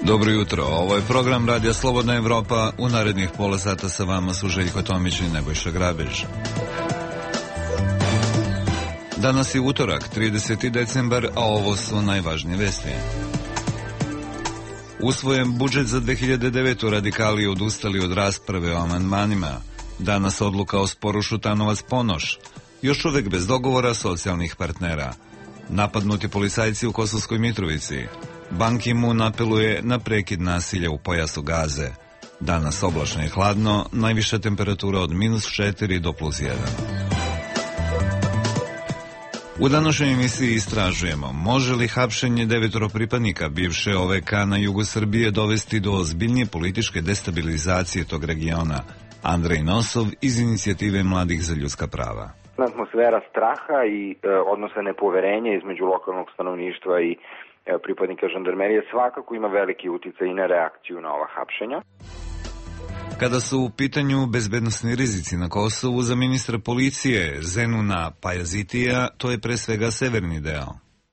Dobro jutro, ovo je program Radija Slobodna Evropa. U narednih pola sata sa vama su Željko Tomić i Nebojša Grabež. Danas je utorak, 30. decembar, a ovo su najvažnije vesti. Usvojen budžet za 2009. radikali odustali od rasprave o amandmanima. Danas odluka o sporu Šutanovac-Ponoš. Još uvek bez dogovora socijalnih partnera. Napadnuti policajci u Kosovskoj Mitrovici. Ban Ki-moon apeluje na prekid nasilja u pojasu Gaze. Danas oblačno i hladno, najviša temperatura od -4 do +1. U današnjoj emisiji istražujemo, može li hapšenje 9 pripadnika bivše OVK na jugu Srbije dovesti do ozbiljnije političke destabilizacije tog regiona. Andrej Nosov iz Inicijative mladih za ljudska prava. Atmosfera straha i odnosa nepoverenja između lokalnog stanovništva i pripadnika žandarmerije svakako ima veliki uticaj i na reakciju na ova hapšenja. Kada su u pitanju bezbednosni rizici na Kosovu, za ministra policije Zenuna Pajazitija, to je pre svega severni deo.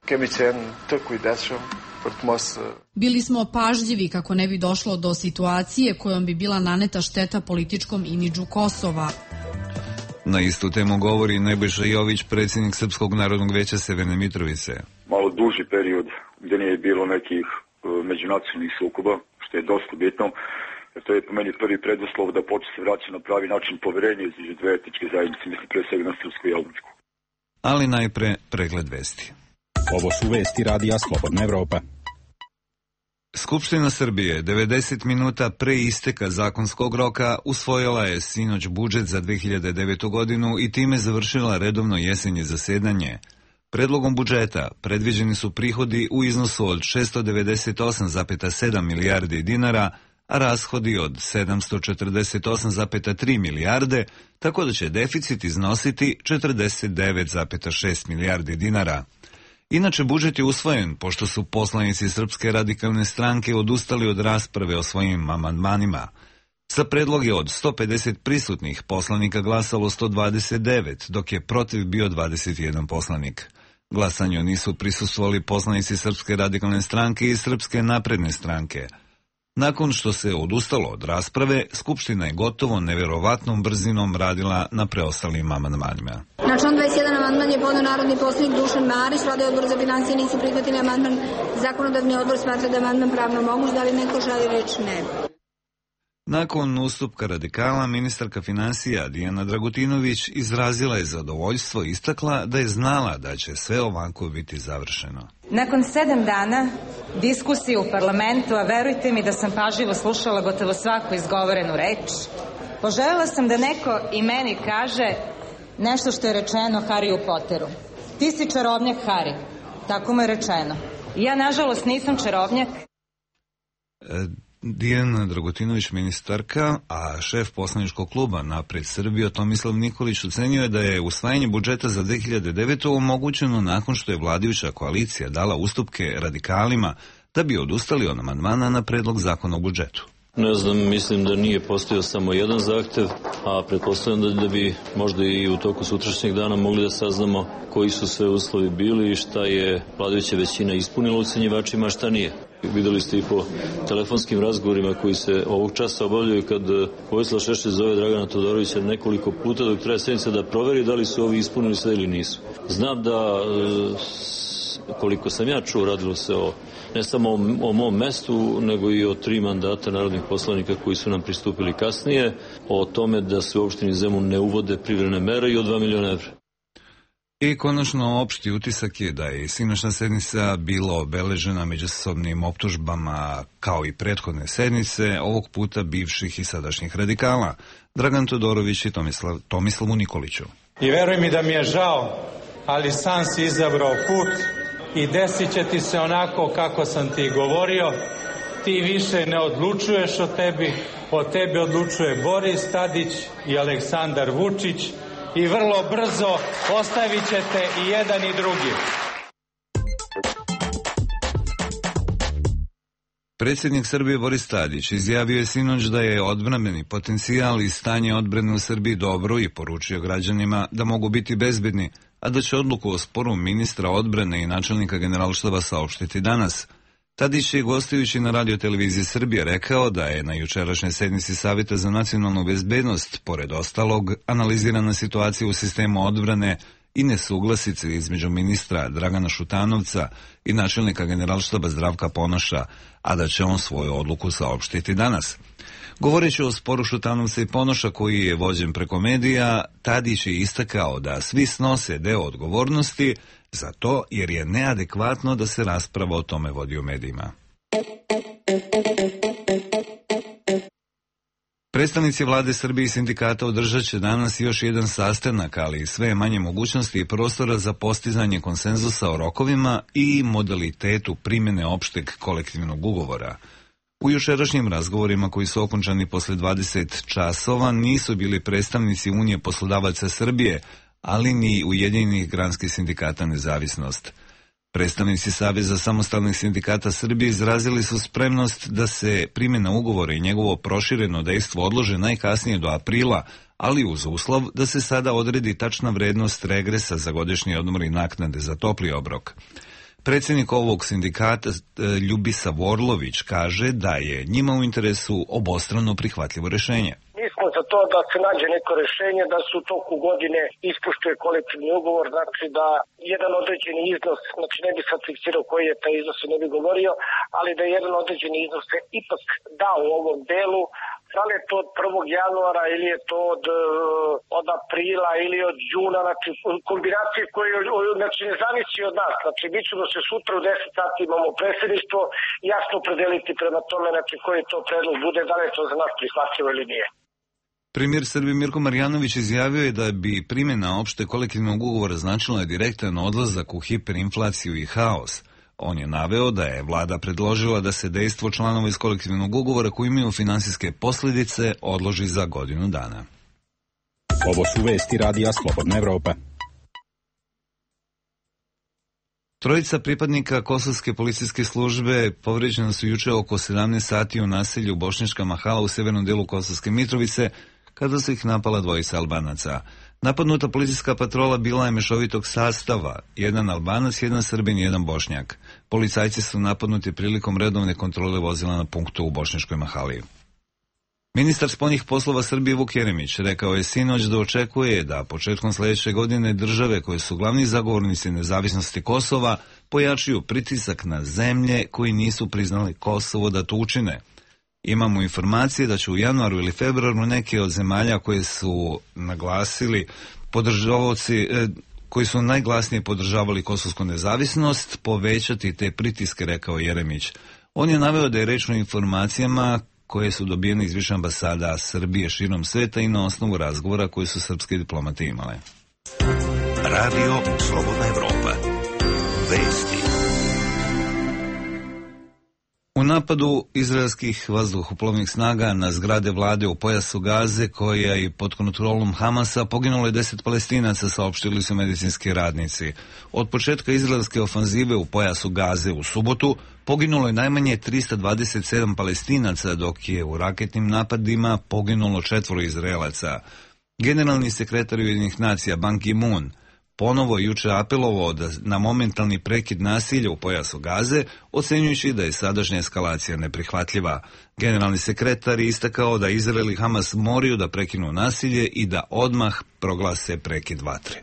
Bili smo pažljivi kako ne bi došlo do situacije kojom bi bila naneta šteta političkom imidžu Kosova. Na istu temu govori Nebojša Jović, predsjednik Srpskog narodnog veća Severne Mitrovice. Malo duži period gdje nije bilo nekih međunacionalnih sukoba, što je dosta bitno. Jer to je po meni prvi preduslov da počne se vraćati na pravi način poverenje između dve etničke zajednice, mislim pre svega na srpsku i albansku. Ali najpre pregled vesti. Ovo su vesti Radija Slobodna Evropa. Skupština Srbije 90 minuta pre isteka zakonskog roka usvojila je sinoć budžet za 2009. godinu i time završila redovno jesenje zasedanje. Predlogom budžeta predviđeni su prihodi u iznosu od 698,7 milijardi dinara, a rashodi od 748,3 milijarde, tako da će deficit iznositi 49,6 milijardi dinara. Inače, budžet je usvojen pošto su poslanici Srpske radikalne stranke odustali od rasprave o svojim amandmanima. Za predloge od 150 prisutnih poslanika glasalo 129, dok je protiv bio 21 poslanik. Glasanju nisu prisustvovali poslanici Srpske radikalne stranke i Srpske napredne stranke. Nakon što se odustalo od rasprave, Skupština je gotovo neverovatnom brzinom radila na preostalim amandmanima. Na član 21 amandman je podneo narodni poslanik Dušan Marić. Vlada i Odbor za finansije nisu prihvatili amandman. Zakonodavni odbor smatra da je amandman pravno moguć. Da li neko želi reč? Ne. Nakon ustupka radikala, ministarka finansija Dijana Dragutinović izrazila je zadovoljstvo i istakla da je znala da će sve ovako biti završeno. Nakon 7 dana diskusije u parlamentu, a verujte mi da sam pažljivo slušala gotovo svaku izgovorenu reč, poželjela sam da neko i meni kaže nešto što je rečeno Harryu Potteru. Ti si čarobnjak, Harry. Tako mu je rečeno. Ja, nažalost, nisam čarobnjak. Dijana Dragutinović, ministarka, a šef poslaničkog kluba Napred Srbije Tomislav Nikolić ocenio je da je usvajanje budžeta za 2009. omogućeno nakon što je vladajuća koalicija dala ustupke radikalima da bi odustali od amandmana na predlog zakona o budžetu. Ne znam, mislim da nije postojao samo jedan zahtev, a pretpostavljam da bi možda i u toku sutrašnjeg dana mogli da saznamo koji su sve uslovi bili i šta je vladajuća većina ispunila ucenjivačima, a šta nije. Videli ste i po telefonskim razgovorima koji se ovog časa obavljaju kad Vojislav Šešelj zove Dragana Todorovića nekoliko puta dok traje sednica da proveri da li su ovi ispunili sve ili nisu. Znam da, koliko sam ja čuo, radilo se ne samo o mom mestu, nego i o 3 mandata narodnih poslanika koji su nam pristupili kasnije, o tome da se u opštini Zemun ne uvode privremene mere i o 2 miliona evra. I konačno opšti utisak je da je sinoćna sednica bila obeležena međusobnim optužbama kao i prethodne sednice, ovog puta bivših i sadašnjih radikala, Dragan Todorović i Tomislavu Nikoliću. I veruj mi da mi je žao, ali sam si izabrao put i desit će ti se onako kako sam ti govorio. Ti više ne odlučuješ o tebi odlučuje Boris Tadić i Aleksandar Vučić i vrlo brzo ostavit ćete i jedan i drugi. Predsjednik Srbije Boris Tadić izjavio je sinoć da je odbrambeni potencijal i stanje odbrane u Srbiji dobro i poručio građanima da mogu biti bezbedni, a da će odluku o sporu ministra odbrane i načelnika Generalštaba saopštiti danas. Tadić je gostujući na radioteleviziji Srbije rekao da je na jučerašnjoj sednici Savjeta za nacionalnu bezbednost, pored ostalog, analizirana situacija u sistemu odbrane i nesuglasice između ministra Dragana Šutanovca i načelnika Generalštaba Zdravka Ponoša, a da će on svoju odluku saopštiti danas. Govoreći o sporu Šutanovca i Ponoša koji je vođen preko medija, Tadić je istakao da svi snose deo odgovornosti za to jer je neadekvatno da se rasprava o tome vodi u medijima. Predstavnici vlade Srbije i sindikata održat će danas još jedan sastanak, ali sve manje mogućnosti i prostora za postizanje konsenzusa o rokovima i modalitetu primjene opšteg kolektivnog ugovora. U jučerašnjim razgovorima koji su okončani posle 20 časova nisu bili predstavnici Unije poslodavaca Srbije, ali ni Ujedinjenih granskih sindikata Nezavisnost. Predstavnici Saveza samostalnih sindikata Srbije izrazili su spremnost da se primjena ugovora i njegovo prošireno dejstvo odlože najkasnije do aprila, ali uz uslov da se sada odredi tačna vrednost regresa za godišnji odmor i naknade za topli obrok. Predsjednik ovog sindikata Ljubisa Vorlović kaže da je njima u interesu obostrano prihvatljivo rešenje. Mi smo za to da se nađe neko rešenje, da se u toku godine ispoštuje kolektivni ugovor, znači da jedan određeni iznos, znači ne bi sad fiksirao koji je taj iznos i ne bi govorio, ali da jedan određeni iznos se ipak da u ovom delu, da li je to od 1. januara ili je to od aprila ili od juna, znači kombinacije koje znači, ne zavisi od nas. Znači mi ćemo se sutra u 10 sati imamo predsjedništvo jasno opredeliti prema tome znači koji to predlog bude, da li je to za nas prihvatljivo ili nije. Premijer Srbije Mirko Marjanović izjavio je da bi primjena opšte kolektivnog ugovora značila direktan odlazak u hiperinflaciju i haos. On je naveo da je vlada predložila da se dejstvo članova iz kolektivnog ugovora koji imaju finansijske posljedice odloži za godinu dana. Ovo su vesti Radija Slobodna Evropa. Trojica pripadnika kosovske policijske službe povređena su juče oko 17 sati u naselju Bošnjačka Mahala u severnom delu Kosovske Mitrovice, kada su ih napala dvojica Albanaca. Napadnuta policijska patrola bila je mešovitog sastava, jedan Albanac, jedan Srbin i jedan Bošnjak. Policajci su napadnuti prilikom redovne kontrole vozila na punktu u Bošnjačkoj Mahali. Ministar spoljnih poslova Srbije Vuk Jeremić rekao je sinoć da očekuje da početkom sljedeće godine države koje su glavni zagovornici nezavisnosti Kosova pojačaju pritisak na zemlje koji nisu priznali Kosovo da to učine. Imamo informacije da će u januaru ili februaru neke od zemalja koje su naglasili podržavaoci, koji su najglasnije podržavali kosovsku nezavisnost, povećati te pritiske, rekao Jeremić. On je naveo da je reč o informacijama koje su dobijene iz više ambasada Srbije širom sveta i na osnovu razgovora koje su srpske diplomate imale. Radio Slobodna Evropa. Vesti. U napadu izraelskih vazduhoplovnih snaga na zgrade vlade u pojasu Gaze, koja je pod kontrolom Hamasa, poginulo je 10 Palestinaca, saopštili su medicinski radnici. Od početka izraelske ofanzive u pojasu Gaze u subotu poginulo je najmanje 327 Palestinaca, dok je u raketnim napadima poginulo 4 Izraelaca. Generalni sekretar Ujedinjenih nacija Ban Ki-moon ponovo je juče apelovao na momentalni prekid nasilja u pojasu Gaze, ocenjujući da je sadašnja eskalacija neprihvatljiva. Generalni sekretar je istakao da Izrael i Hamas moraju da prekinu nasilje i da odmah proglase prekid vatre.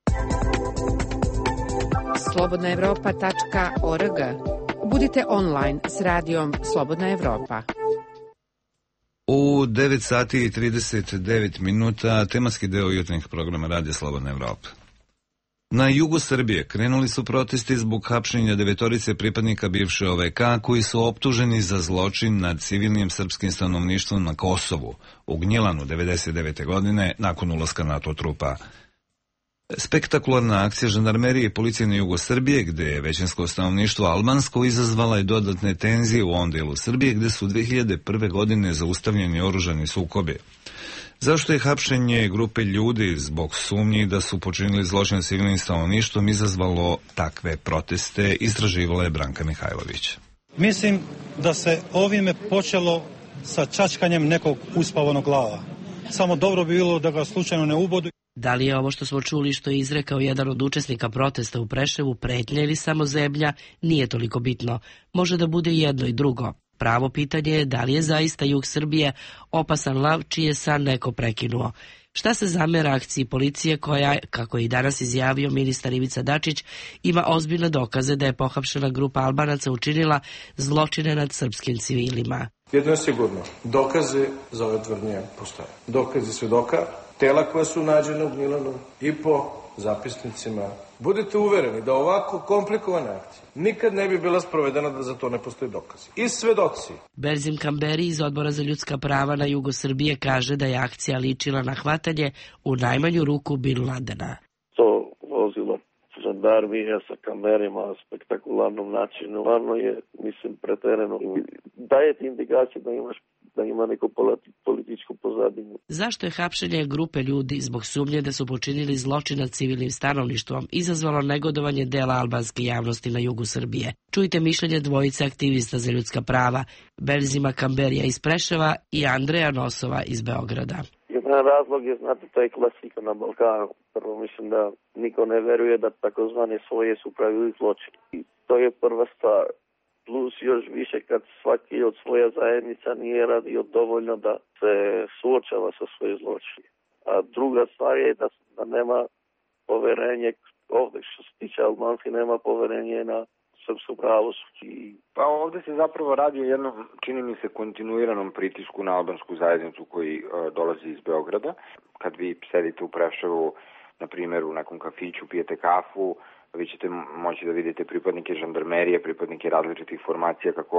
slobodnaevropa.org. Budite online s radijom Slobodna Evropa. U 9 sati i 39 minuta tematski deo jutarnjeg programa Radija Slobodna Evropa. Na jugu Srbije krenuli su protesti zbog hapšenja 9 pripadnika bivše OVK koji su optuženi za zločin nad civilnim srpskim stanovništvom na Kosovu u Gnjilanu 1999. godine nakon ulaska NATO trupa. Spektakularna akcija žandarmerije i policije na jugu Srbije, gde je većinsko stanovništvo albansko, izazvala je dodatne tenzije u ovom delu Srbije, gde su 2001. godine zaustavljeni oružani sukobi. Zašto je hapšenje grupe ljudi zbog sumnji da su počinili zločin s civilnim stanovništvom izazvalo takve proteste, istraživala je Branka Mihajlović. Mislim da se ovime počelo sa čačkanjem nekog uspavanog glava. Samo dobro bi bilo da ga slučajno ne ubodu. Da li je ovo što smo čuli što je izrekao jedan od učesnika protesta u Preševu pretnja ili samo zebnja, nije toliko bitno. Može da bude jedno i drugo. Pravo pitanje je da li je zaista jug Srbije opasan lav čiji je san neko prekinuo. Šta se zamera akciji policije koja, kako je i danas izjavio ministar Ivica Dačić, ima ozbiljne dokaze da je pohapšena grupa Albanaca učinila zločine nad srpskim civilima. Jedno je sigurno, dokaze za ove tvrdnje postoje. Dokazi svedoka, tela koja su nađena u Gnjilanu i po zapisnicima. Budite uvereni da ovako komplikovane akcije nikad ne bi bila sprovedena da za to ne postoji dokazi. I svedoci. Berzim Kamberi iz Odbora za ljudska prava na jugu Srbije kaže da je akcija ličila na hvatanje u najmanju ruku Bin Ladena. To vozilo žandarmije sa kamerima, spektakularnom načinu, stvarno je, mislim, preterano. Daje ti indikacije da ima neko političku pozadinu. Zašto je hapšenje grupe ljudi zbog sumnje da su počinili zločin nad civilnim stanovništvom izazvalo negodovanje dela albanske javnosti na jugu Srbije? Čujte mišljenje dvojice aktivista za ljudska prava, Berzima Kamberija iz Preševa i Andreja Nosova iz Beograda. Jedan razlog je, znate, to je klasika na Balkanu. Prvo, mislim da niko ne veruje da takozvane svoje su pravili zločin. I to je prva stvar. Plus još više kad svaki od svoja zajednica nije radio dovoljno da se suočava sa svoje zločine. A druga stvar je da nema poverenje ovdje, što se tiče Albanci, nema poverenje na srpsko pravosuđe. Pa ovdje se zapravo radi o jednom, čini mi se, kontinuiranom pritisku na albansku zajednicu koji dolazi iz Beograda. Kad vi sedite u Preševu, na primjer u nekom kafiću, pijete kafu, vi ćete moći da vidite pripadnike žandarmerije, pripadnike različitih formacija kako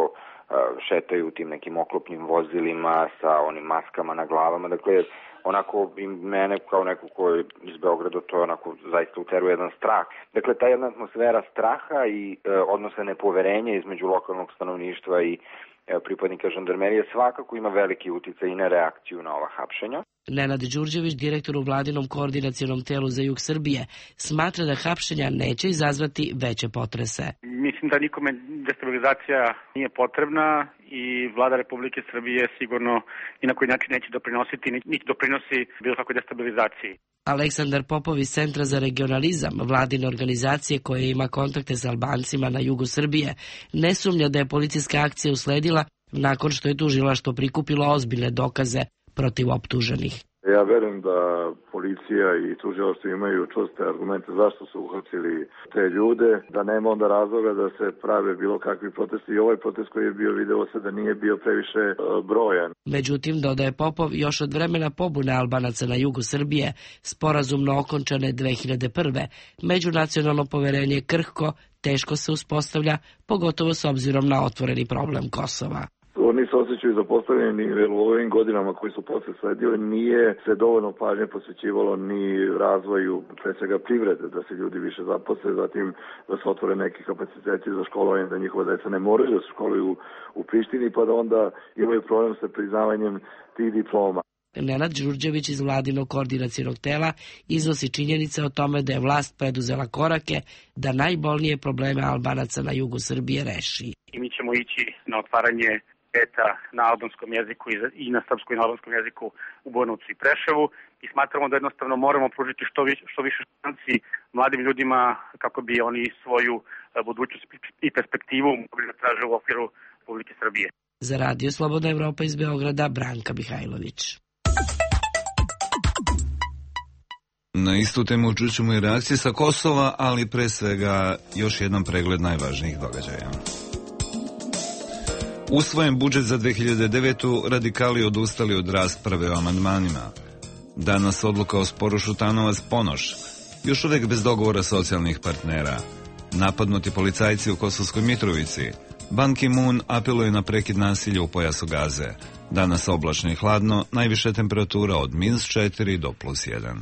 šetaju tim nekim oklopnim vozilima sa onim maskama na glavama. Dakle, onako i mene kao neko ko je iz Beograda to onako zaista uteruje jedan strah. Dakle, ta jedna atmosfera straha i odnosa nepoverenja između lokalnog stanovništva i pripadnika žandarmerije svakako ima veliki uticaj i na reakciju na ova hapšenja. Nenad Đurđević, direktor u vladinom koordinacionom telu za jug Srbije, smatra da hapšenja neće izazvati veće potrese. Mislim da nikome destabilizacija nije potrebna i vlada Republike Srbije sigurno ni na koji način neće doprinositi, niti doprinosi bilo kakvoj destabilizaciji. Aleksandar Popov iz Centra za regionalizam, vladine organizacije koja ima kontakte s Albancima na jugu Srbije, ne sumnja da je policijska akcija usledila nakon što je tužilaštvo prikupilo ozbiljne dokaze protiv optuženih. Ja verujem da policija i tužilaštvo imaju čvrste argumente zašto su uhapsili te ljude, da nema onda razloga da se prave bilo kakvi protesti i ovaj protest koji je bio, video se da nije bio previše brojan. Međutim, dodaje Popov, još od vremena pobune Albanaca na jugu Srbije, sporazumno okončane 2001. međunacionalno poverenje krhko, teško se uspostavlja, pogotovo s obzirom na otvoreni problem Kosova. Oni se osjećaju zapostavljeni jer u ovim godinama koji su posle sledili nije se dovoljno pažnje posvećivalo ni razvoju pre svega privrede, da se ljudi više zaposle, zatim da se otvore neki kapaciteti za školovanje, da njihova deca ne moraju da se školuju u Prištini pa da onda imaju problem sa priznavanjem tih diploma. Nenad Đurđević iz vladinog koordinacionog tela iznosi činjenice o tome da je vlast preduzela korake da najbolnije probleme Albanaca na jugu Srbije reši. I mi ćemo ići na otvaranje na albanskom jeziku i na srpskom i na albanskom jeziku u Bujanovcu i Preševu i smatramo da jednostavno moramo pružiti što više šansi mladim ljudima kako bi oni svoju budućnost i perspektivu mogli da traže u okviru Republike Srbije. Za Radio Slobodna Evropa iz Beograda, Branka Mihajlović. Na istu temu čućemo i reakcije sa Kosova, ali pre svega još jedan pregled najvažnijih događaja. Usvojen budžet za 2009. radikali odustali od rasprave o amandmanima. Danas odluka o sporu Šutanovac-Ponoš. Još uvek bez dogovora socijalnih partnera. Napadnuti policajci u Kosovskoj Mitrovici. Ban Ki-moon apeluje na prekid nasilja u pojasu Gaze. Danas oblačno i hladno, najviša temperatura od -4 do +1.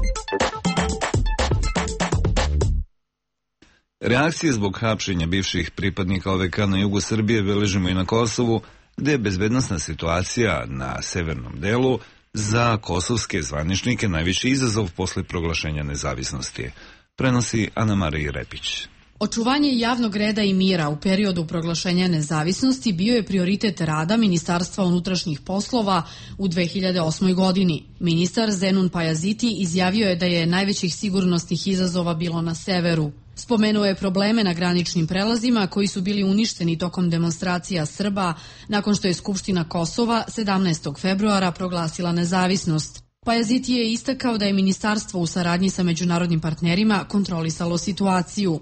Reakcije zbog hapšenja bivših pripadnika OVK na jugu Srbije beležimo i na Kosovu, gde je bezbednosna situacija na severnom delu za kosovske zvaničnike najviši izazov posle proglašenja nezavisnosti. Prenosi Ana Marija Repić. Očuvanje javnog reda i mira u periodu proglašenja nezavisnosti bio je prioritet rada Ministarstva unutrašnjih poslova u 2008. godini. Ministar Zenun Pajaziti izjavio je da je najvećih sigurnosnih izazova bilo na severu. Spomenuo je probleme na graničnim prelazima koji su bili uništeni tokom demonstracija Srba nakon što je Skupština Kosova 17. februara proglasila nezavisnost. Pajaziti je istakao da je ministarstvo u saradnji sa međunarodnim partnerima kontrolisalo situaciju.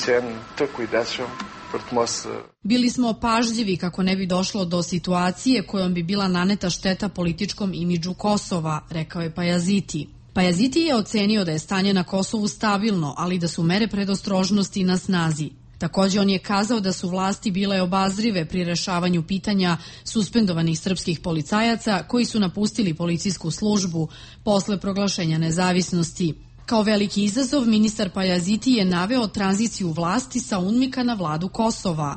Bili smo pažljivi kako ne bi došlo do situacije kojom bi bila naneta šteta političkom imidžu Kosova, rekao je Pajaziti. Pajaziti je ocenio da je stanje na Kosovu stabilno, ali da su mere predostrožnosti na snazi. Takođe, on je kazao da su vlasti bile obazrive pri rešavanju pitanja suspendovanih srpskih policajaca koji su napustili policijsku službu posle proglašenja nezavisnosti. Kao veliki izazov, ministar Pajaziti je naveo tranziciju vlasti sa UNMIK-a na vladu Kosova.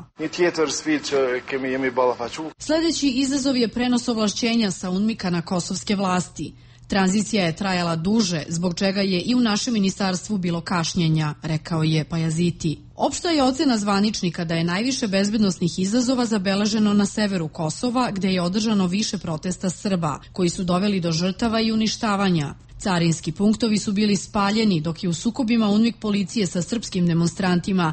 Sledeći izazov je prenos ovlašćenja sa UNMIK-a na kosovske vlasti. Tranzicija je trajala duže, zbog čega je i u našem ministarstvu bilo kašnjenja, rekao je Pajaziti. Opšta je ocena zvaničnika da je najviše bezbednosnih izazova zabeleženo na severu Kosova, gde je održano više protesta Srba, koji su doveli do žrtava i uništavanja. Carinski punktovi su bili spaljeni, dok je u sukobima UNMIK policije sa srpskim demonstrantima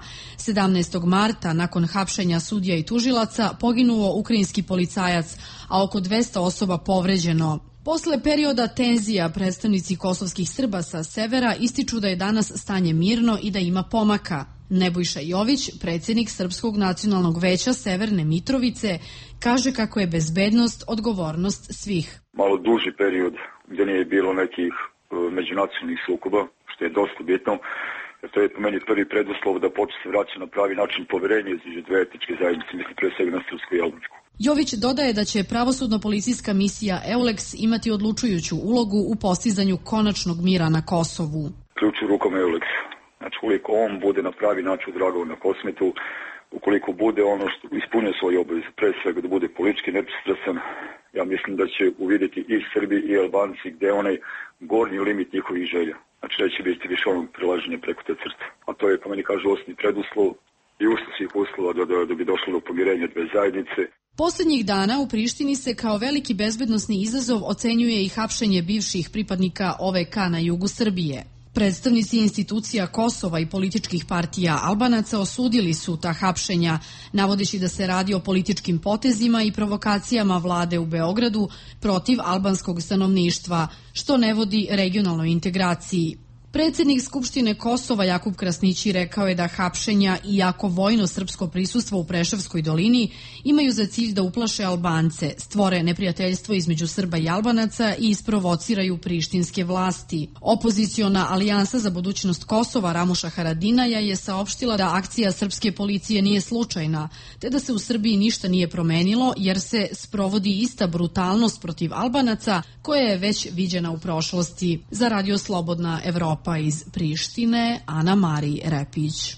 17. marta, nakon hapšenja sudija i tužilaca, poginuo ukrajinski policajac, a oko 200 osoba povređeno. Posle perioda tenzija, predstavnici kosovskih Srba sa severa ističu da je danas stanje mirno i da ima pomaka. Nebojša Jović, predsjednik Srpskog nacionalnog veća Severne Mitrovice, kaže kako je bezbednost odgovornost svih. Malo duži period gdje nije bilo nekih međunacionalnih sukoba, što je dosta bitno, jer to je po meni prvi preduslov da počne se vraća na pravi način poverenje između dve etničke zajednice, mislim pre svega na srpsku i albansku. Jović dodaje da će pravosudno-policijska misija EULEX imati odlučujuću ulogu u postizanju konačnog mira na Kosovu. Ključ u rukama EULEX. Znači, ukoliko on bude na pravi način odragao na Kosmetu, ukoliko bude ono što ispunio svoje obaveze, pre svega da bude politički nepristrasan, ja mislim da će uvidjeti i Srbi i Albanci gde je onaj gornji limit njihovih želja. Znači, neće biti više onog prelaženja preko te crte. A to je, po meni kaže, osnovni preduslov i uslov svih uslova da bi došlo do pomirenja dve zajednice. Poslednjih dana u Prištini se kao veliki bezbednosni izazov ocenjuje i hapšenje bivših pripadnika OVK na jugu Srbije. Predstavnici institucija Kosova i političkih partija Albanaca osudili su ta hapšenja, navodeći da se radi o političkim potezima i provokacijama vlade u Beogradu protiv albanskog stanovništva, što ne vodi regionalnoj integraciji. Predsjednik Skupštine Kosova Jakub Krasnići rekao je da hapšenja i jako vojno srpsko prisustvo u Preševskoj dolini imaju za cilj da uplaše Albance, stvore neprijateljstvo između Srba i Albanaca i isprovociraju prištinske vlasti. Opoziciona alijansa za budućnost Kosova Ramuša Haradinaja je saopštila da akcija srpske policije nije slučajna, te da se u Srbiji ništa nije promenilo jer se sprovodi ista brutalnost protiv Albanaca koja je već viđena u prošlosti. Za Radio Slobodna Evropa iz Prištine, Ana Marij Repić.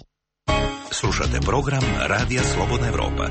Slušate program Radija Slobodna Evropa.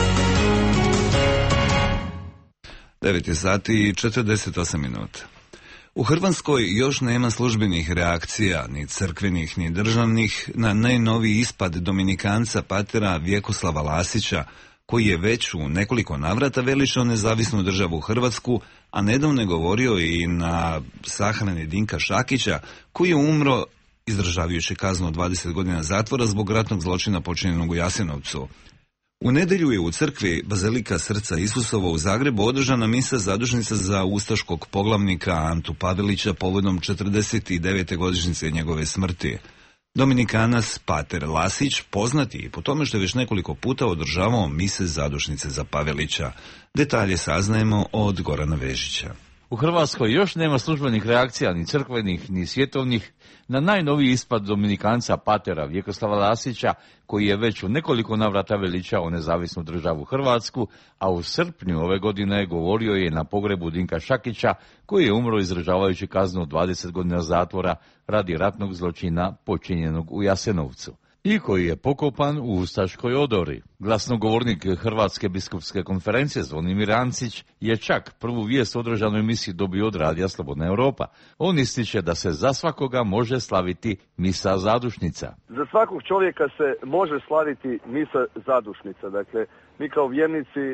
9 sati i 48 minuta. U Hrvatskoj još nema službenih reakcija, ni crkvenih, ni državnih, na najnoviji ispad dominikanca patera Vjekoslava Lasića, koji je već u nekoliko navrata veličao nezavisnu državu Hrvatsku, a nedavno je govorio i na sahrani Dinka Šakića, koji je umro izdržavajući kaznu od 20 godina zatvora zbog ratnog zločina počinjenog u Jasenovcu. U nedjelju je u crkvi Bazilika Srca Isusova u Zagrebu održana misa zadužnica za ustaškog poglavnika Antu Pavelića povodom 49. godišnjice njegove smrti. Dominikanac pater Lasić poznati i po tome što je već nekoliko puta održavao mise zadušnice za Pavelića. Detalje saznajemo od Gorana Vežića. U Hrvatskoj još nema službenih reakcija ni crkvenih ni svjetovnih na najnoviji ispad dominikanca patera Vjekoslava Lasića, koji je već u nekoliko navrata veličao nezavisnu državu Hrvatsku, a u srpnju ove godine govorio je na pogrebu Dinka Šakića, koji je umro izdržavajući kaznu od 20 godina zatvora radi ratnog zločina počinjenog u Jasenovcu. i koji je pokopan u ustaškoj odori. Glasnogovornik Hrvatske biskupske konferencije Zvonimir Ancić je čak prvu vijest o održanoj emisiji dobio od Radija Slobodna Europa. On ističe da se za svakoga može slaviti misa zadušnica. Za svakog čovjeka se može slaviti misa zadušnica. Dakle, mi kao vjernici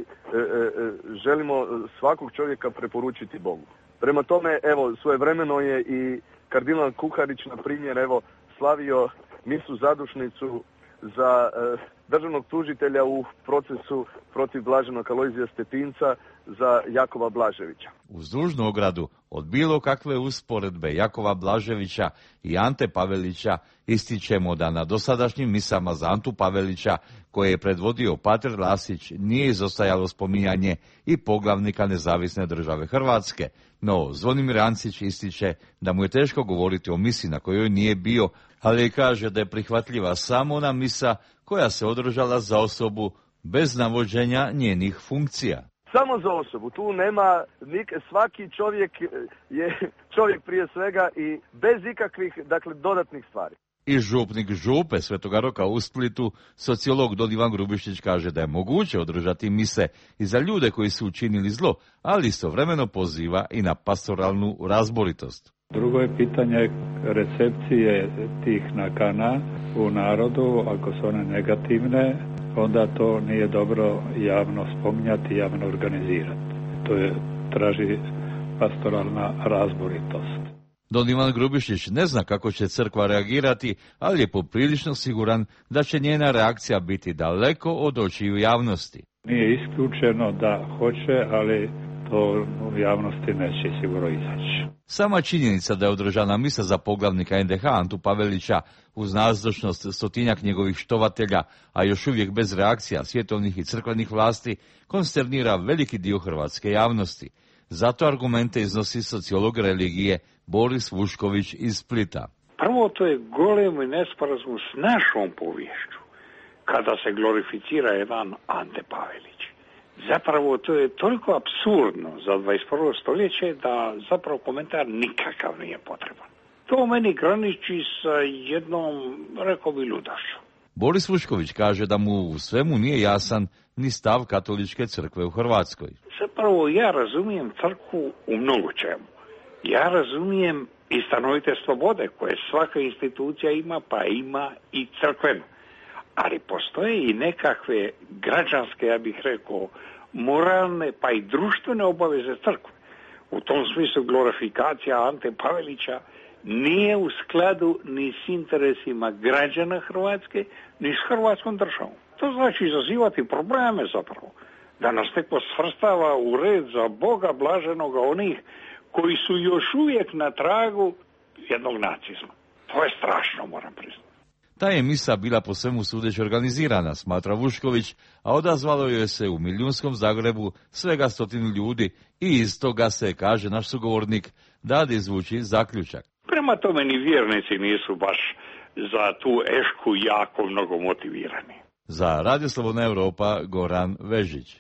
želimo svakog čovjeka preporučiti Bogu. Prema tome, evo, svojevremeno je i kardinal Kuharić, na primjer, evo, slavio misu zadušnicu za državnog tužitelja u procesu protiv blaženog Alojzija Stepinca za Jakova Blaževića. Uz dužnu ogradu od bilo kakve usporedbe Jakova Blaževića i Ante Pavelića ističemo da na dosadašnjim misama za Antu Pavelića, koje je predvodio pater Lasić, nije izostajalo spominjanje i poglavnika Nezavisne države Hrvatske. No, Zvonimir Ancić ističe da mu je teško govoriti o misi na kojoj nije bio, ali kaže da je prihvatljiva samo ona misa koja se održala za osobu bez navođenja njenih funkcija. Samo za osobu, tu nema, svaki čovjek je čovjek prije svega i bez ikakvih, dakle, dodatnih stvari. I župnik župe Svetoga Roka u Splitu, sociolog Don Ivan Grubišić, kaže da je moguće održati mise i za ljude koji su učinili zlo, ali istovremeno poziva i na pastoralnu razboritost. Drugo je pitanje recepcije tih nakana u narodu. Ako su one negativne, onda to nije dobro javno spominjati, javno organizirati. To traži pastoralna razboritost. Don Ivan Grubišić ne zna kako će crkva reagirati, ali je poprilično siguran da će njena reakcija biti daleko od očiju javnosti. Nije isključeno da hoće, ali to u javnosti neće sigurno izaći. Sama činjenica da je održana misa za poglavnika NDH Antu Pavelića uz nazočnost stotinjak njegovih štovatelja, a još uvijek bez reakcija svjetovnih i crkvenih vlasti, konsternira veliki dio hrvatske javnosti. Zato argumente iznosi sociolog religije Boris Vušković iz Splita. Prvo, to je golemi nesporazum s našom poviješću, kada se glorificira jedan Ante Pavelić. Zapravo, to je toliko apsurdno za 21. stoljeće da zapravo komentar nikakav nije potreban. To meni graniči sa jednom, rekao bi, ludašću. Boris Vušković kaže da mu u svemu nije jasan ni stav katoličke crkve u Hrvatskoj. Zapravo, ja razumijem crkvu u mnogo čemu. Ja razumijem i stanovite slobode koje svaka institucija ima, pa ima i crkvenu. Ali postoje i nekakve građanske, ja bih rekao, moralne pa i društvene obaveze crkve. U tom smislu glorifikacija Ante Pavelića nije u skladu ni s interesima građana Hrvatske, ni s Hrvatskom državom. To znači izazivati probleme zapravo. Da nas neko svrstava u red za Boga blaženoga onih koji su još uvijek na tragu jednog nacizma. To je strašno, moram priznati. Ta je misa bila po svemu sudeći organizirana, smatra Vušković, a odazvalo joj se u milijunskom Zagrebu svega 100 ljudi i iz toga se, kaže naš sugovornik, dade izvući zaključak. Prema tome ni vjernici nisu baš za tu ešku jako mnogo motivirani. Za Radio Slobodna Europa, Goran Vežić.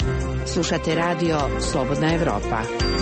Slušate Radio Slobodna Europa.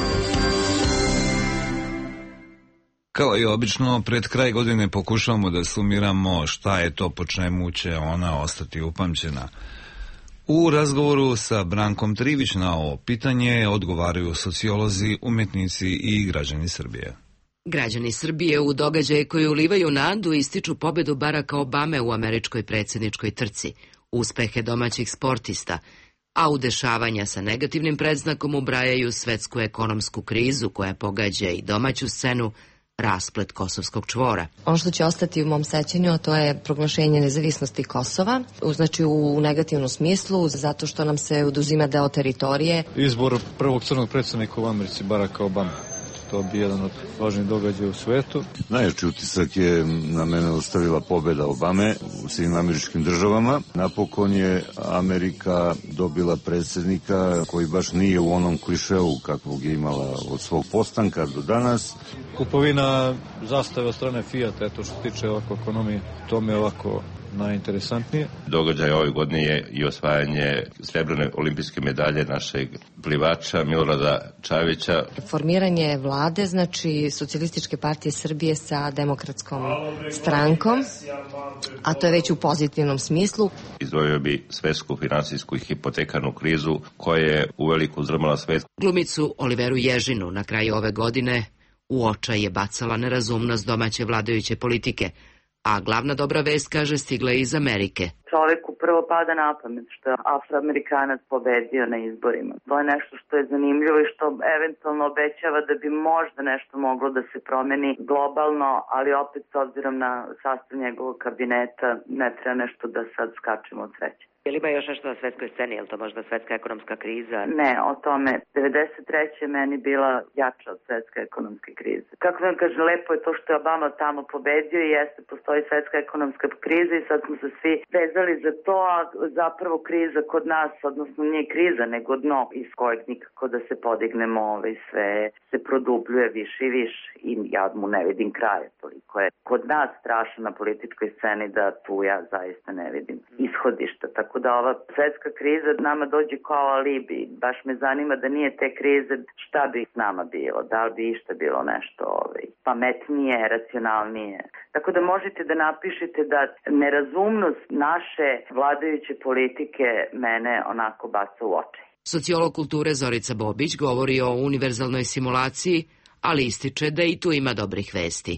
Kao i obično, pred kraj godine pokušavamo da sumiramo šta je to po čemu će ona ostati upamćena. U razgovoru sa Brankom Trivić na ovo pitanje odgovaraju sociolozi, umetnici i građani Srbije. Građani Srbije u događaje koji ulivaju nadu ističu pobedu Baracka Obame u američkoj predsjedničkoj trci, uspehe domaćih sportista, a u dešavanja sa negativnim predznakom ubrajaju svetsku ekonomsku krizu koja pogađa i domaću scenu, rasplet kosovskog čvora. Ono što će ostati u mom sećanju, to je proglašenje nezavisnosti Kosova, znači u negativnom smislu, zato što nam se oduzima deo teritorije. Izbor prvog crnog predsjednika u Americi, Baracka Obama. To bi jedan od važnijih događaja u svetu. Najjači utisak je na mene ostavila pobjeda Obame u svim američkim državama. Napokon je Amerika dobila predsjednika koji baš nije u onom klišeu kakvog je imala od svog postanka do danas. Kupovina zastave od strane Fijata, eto što se tiče ovako ekonomije, to me ovako najinteresantnije. Događaj ove godine je i osvajanje srebrne olimpijske medalje našeg plivača Milorada Čavića. Formiranje vlade, znači Socijalističke partije Srbije sa Demokratskom strankom, a to je već u pozitivnom smislu. Izdvojio bi svetsku finansijsku i hipotekarnu krizu koja je uveliko uzdrmala svet. Glumicu Oliveru Ježinu na kraju ove godine u očaj je bacala nerazumnost domaće vladajuće politike, a glavna dobra vest, kaže, stigla je iz Amerike. Čoveku prvo pada na pamet što je Afroamerikanac pobedio na izborima. To je nešto što je zanimljivo i što eventualno obećava da bi možda nešto moglo da se promeni globalno, ali opet s obzirom na sastav njegovog kabineta ne treba nešto da sad skačemo od sreće. Je li ima još nešto na svetskoj sceni? Je li to možda svetska ekonomska kriza? Ne, o tome. 93. je meni bila jača od svetske ekonomske krize. Kako vam kažem, lepo je to što je Obama tamo pobedio i jeste, postoji svetska ekonomska kriza i sad smo se svi vezali za to, a zapravo kriza kod nas, odnosno nije kriza, nego dno iz kojeg nikako da se podignemo, sve se produbljuje više i više i ja mu ne vidim kraja. Toliko je kod nas strašno na političkoj sceni da tu ja zaista ne vidim ishodišta. Tako da ova svetska kriza nama dođe kao alibi. Baš me zanima da nije te krize, šta bi s nama bilo? Da li bi išta bilo nešto pametnije, racionalnije? Tako da možete da napišete da nerazumnost naše vladajuće politike mene onako baca u oči. Sociolog kulture Zorica Bobić govori o univerzalnoj simulaciji, ali ističe da i tu ima dobrih vesti.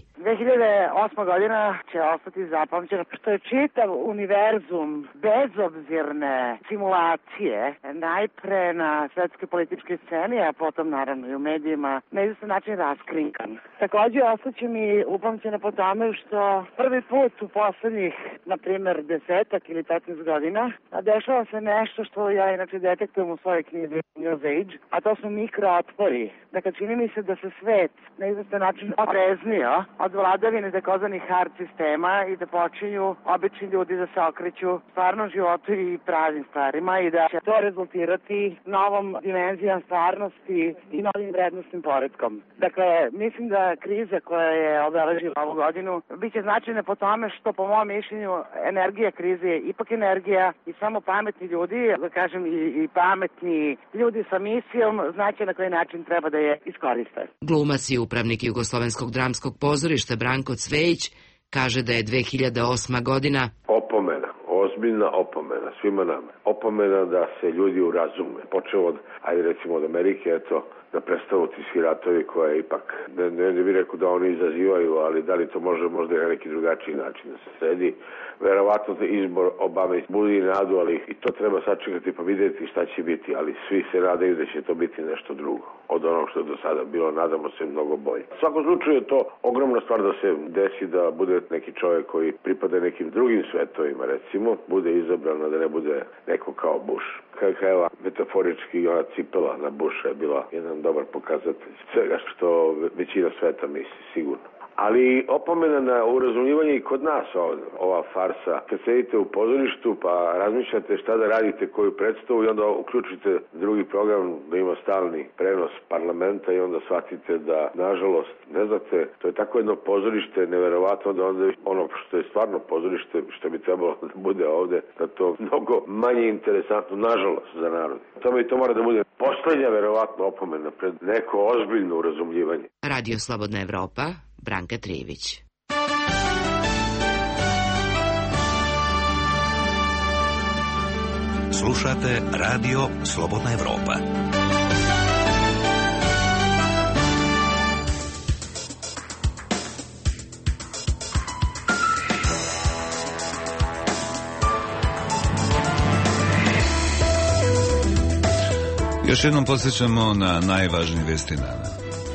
2008. godina će ostati zapamćena što je čitav univerzum bezobzirne simulacije najpre na svetskoj političkoj sceni, a potom naravno i u medijima na izvestan način raskrinkan. Takođe ostaće mi upamćena po tome što prvi put u poslednjih, na primer, 10 ili 15 godina, dešava se nešto što ja inače detektujem u svojoj knjizi News Age, a to su mikrootpori. Dakle, čini mi se da se svet na izvestan način opreznio od vladavine takozvanih hard sistema i da počinju obični ljudi da se okreću stvarnom životu i pravim stvarima i da će to rezultirati novom dimenzijom stvarnosti i novim vrednostnim poretkom. Dakle, mislim da kriza koja je obeležila ovu godinu biće značajna po tome što, po mom mišljenju, energija krize je ipak energija i samo pametni ljudi, da kažem i pametni ljudi sa misijom, znaće na koji način treba da je iskoriste. Glumac i upravnik Jugoslovenskog dramskog pozorišta Branko Cvejić kaže da je 2008. godina opomena, ozbiljna opomena svima nama. Opomena da se ljudi urazume. Počeo od, ajde recimo od Amerike, eto, da prestanu ti svi ratovi koje ipak, ne bih rekao da oni izazivaju, ali da li to može možda i na neki drugačiji način da se sredi. Verovatno da izbor Obame budi nadu, ali i to treba sačekati pa vidjeti šta će biti, ali svi se nadaju da će to biti nešto drugo od onog što je do sada bilo, nadamo se mnogo bolje. U svakom slučaju je to ogromna stvar da se desi da bude neki čovjek koji pripada nekim drugim svetovima, recimo, bude izabran, da ne bude neko kao Bush. Evo, metaforički ona cipela na Busha je bila jedan dobar pokazatelj svega što većina sveta misli, sigurno. Ali opomena na urazumljivanje i kod nas ova farsa. Kad sedite u pozorištu pa razmišljate šta da radite, koju predstavu i onda uključite drugi program da ima stalni prenos parlamenta i onda shvatite da, nažalost, ne znate, to je tako jedno pozorište neverovatno da onda ono što je stvarno pozorište, što bi trebalo da bude ovde, da to mnogo manje interesantno, nažalost, za narod. To mora da bude poslednja verovatno opomena pred neko ozbiljno urazumljivanje. Radio Slobodna Evropa, Branka Trijević. Slušate Radio Slobodna Evropa. Još jednom podsjećamo na najvažnije vesti dana.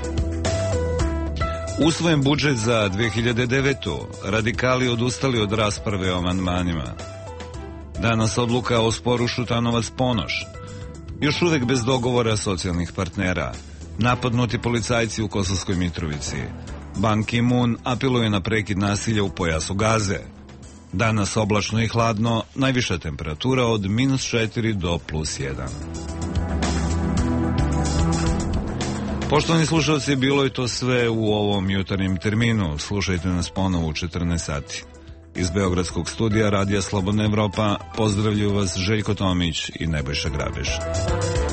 Usvojen budžet za 2009. Radikali odustali od rasprave o amandmanima. Danas odluka o sporu Šutanovac-Ponoš. Još uvek bez dogovora socijalnih partnera. Napadnuti policajci u Kosovskoj Mitrovici. Ban Ki-moon apeluje na prekid nasilja u pojasu Gaze. Danas oblačno i hladno, najviša temperatura od -4 do +1. Poštovani slušalci, bilo je to sve u ovom jutarnjem terminu. Slušajte nas ponovo u 14 sati. Iz Beogradskog studija Radija Slobodna Evropa pozdravlju vas Željko Tomić i Nebojša Grabež.